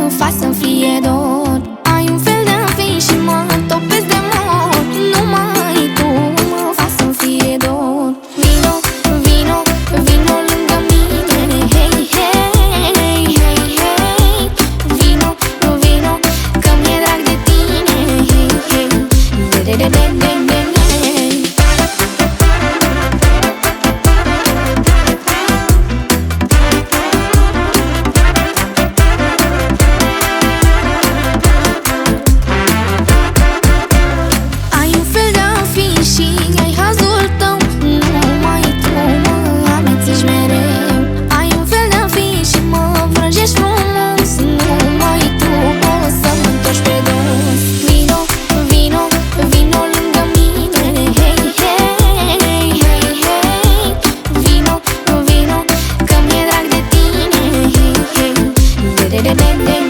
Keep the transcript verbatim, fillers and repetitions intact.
faci să-mi fie dor. Ai un fel de a fi și mă topesc de mor. Numai tu mă faci să-mi fie dor. Vino, vino, vino lângă mine. Hei, hei, hei, hei. Vino, vino, că mi-e drag de tine. Hei, hei, de de de de de de. Ding, ding, ding.